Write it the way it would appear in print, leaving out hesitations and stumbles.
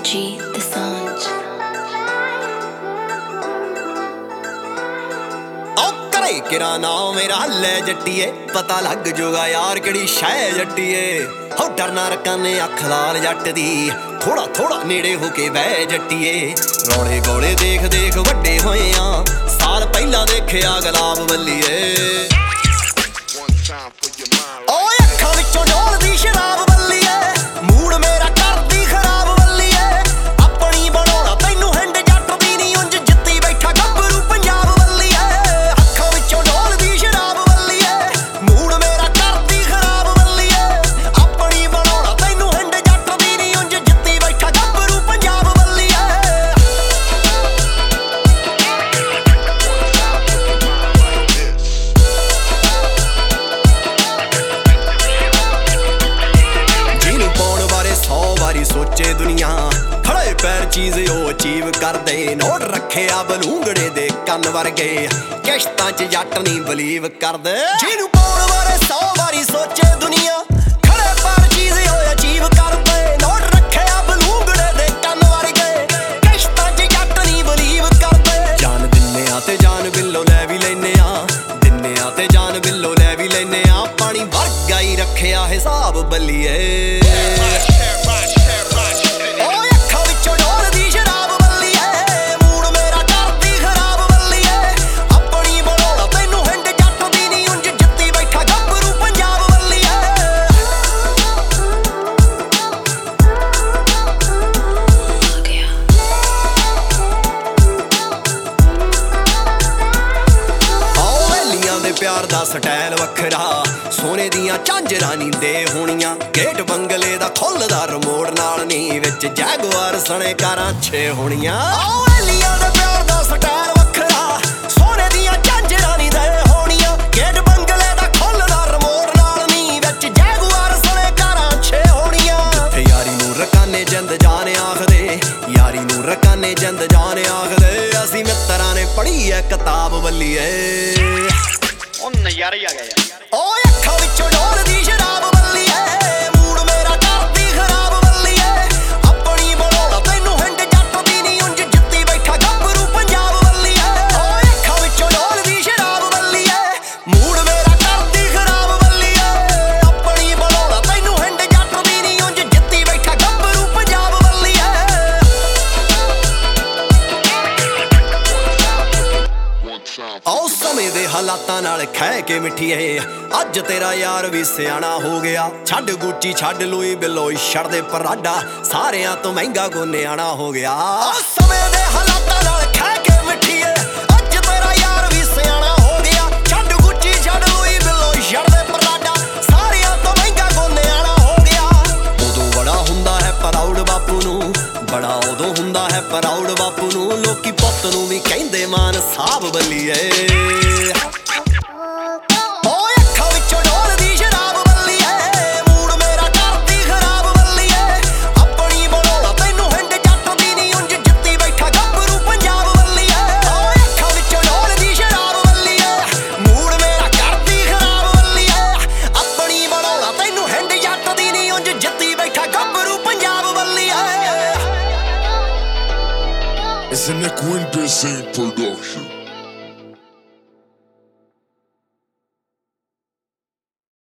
G Dosanjh। करे किरा नाम मेरा ले जट्टिए पता लग जूगा यार केड़ी शै जट्टिए हो डरना रकाने अख लाल जट दी थोड़ा थोड़ा नेड़े होके बह जट्टिए रौले गौले देख देख वड्डे होए आ साल पहला देखिया गुलाब बल्लीए ओए अखां विचों डोलदी शराब बल्लीए मूड मेरा करदी खराब बल्लीए अपनी बनाउणा तैनू हिंड जट दी नी उंज जित्ती बैठा गब्बरू पंजाब बल्लीए अखां विचों डोलदी शराब बल्लीए मूड मेरा करदी खराब बल्लीए अपनी बनाउणा तैनू हिंड जट दी नी उंज जित्ती बैठा गब्बरू पंजाब बल्लीए सोचे दुनिया खड़े पैर चीज ओ अचीव कर दे नोट रखे आ बलूंगड़े दे कन्न वर्गे किश्तां च जट नहीं बलीव कर दे जिन्नू पाउण बारे 100 वारी सोचे दुनिया खड़े पैर चीज ओ अचीव कर दे नोट रखे आ बलूंगड़े दे कन्न वर्गे किश्तां च जट नहीं बलीव कर दे जान दिन्ने आ ते जान बिल्लो लै भी लैने आ दिन्ने आ ते जान बिल्लो लै भी लैने आ पानी वर्गा ही रखिया हिसाब बल्लीए प्यार दा स्टाइल वखरा सोने दियां झांजरां नी दे होणियां गेट बंगले दा खुलदा रिमोट नाल नी विच जैगुआर सणे कारां छे होणियां ओ वेलियां दे प्यार दा स्टाइल वखरा सोने दियां झांजरां नी दे होणियां गेट बंगले दा खुलदा रिमोट नाल नी विच जैगुआर सणे कारां छे होणियां जिथे यारी नूं रकाने जिंद जान आखदे यारी नूं रकाने जिंद जान आखदे असीं मित्तरां ने पढ़ी ऐ किताब बल्लीए नज़ारे आ गए ओए अखां विचों डोलदी शराब बल्लीए मूड मेरा करदी खराब बल्लीए अपनी बनाउणा तैनू हिंड जट दी नी उंज जित्ती बैठा गब्बरू पंजाब बल्लीए ओए अखां विचों डोलदी शराब बल्लीए मूड मेरा करदी खराब बल्लीए अपनी बनाउणा तैनू हिंड जट दी नी उंज जित्ती बैठा गब्बरू पंजाब बल्लीए आओ समय दे हालातां नाल खै के मिठिए अज तेरा यार भी सियाणा हो गया छड्ड गुच्ची छड्ड लुई बिलोई छड़ दे पराडा सारियां तो महंगा गोनेआना हो गया समय दे हालातां नाल खै के मिठिए अज तेरा यार भी सियाणा हो गया छड्ड गुच्ची छड्ड लुई बिलोई छड़ दे पराडा सारियां तो महंगा गोनेआना हो गया उदों बड़ा हुंदा है प्राउड बापू नूं बड़ा उदों हुंदा है प्राउड बापू नूं लोकी पुੱਤ ਨੂੰ ਵੀ ਕਹਿੰਦੇ ਮਾਨ ਸਾਬ ਬੱਲੀਏ ਓਏ ਅੱਖਾਂ ਵਿੱਚੋਂ ਡੋਲਦੀ ਸ਼ਰਾਬ ਬੱਲੀਏ ਮੂਡ ਮੇਰਾ ਕਰਦੀ ਖਰਾਬ ਬੱਲੀਏ ਆਪਣੀ ਬਣਾਉਣਾ ਤੈਨੂੰ ਹਿੰਡ ਜੱਟ ਦੀ ਨੀ ਉੰਜ ਜਿੱਤੀ ਬੈਠਾ ਗੱਭਰੂ ਪੰਜਾਬ ਬੱਲੀਏ ਓਏ ਅੱਖਾਂ ਵਿੱਚੋਂ ਡੋਲਦੀ ਸ਼ਰਾਬ ਬੱਲੀਏ ਮੂਡ ਮੇਰਾ ਕਰਦੀ ਖਰਾਬ ਬੱਲੀਏ ਆਪਣੀ ਬਣਾਉਣਾ ਤੈਨੂੰ ਹਿੰਡ ਜੱਟ ਦੀ ਨੀ ਉੰਜ ਜਿੱਤੀ ਬੈਠਾ ਗੱਭਰੂ ਪੰਜਾਬ ਬੱਲੀਏ It's an Equindecent production.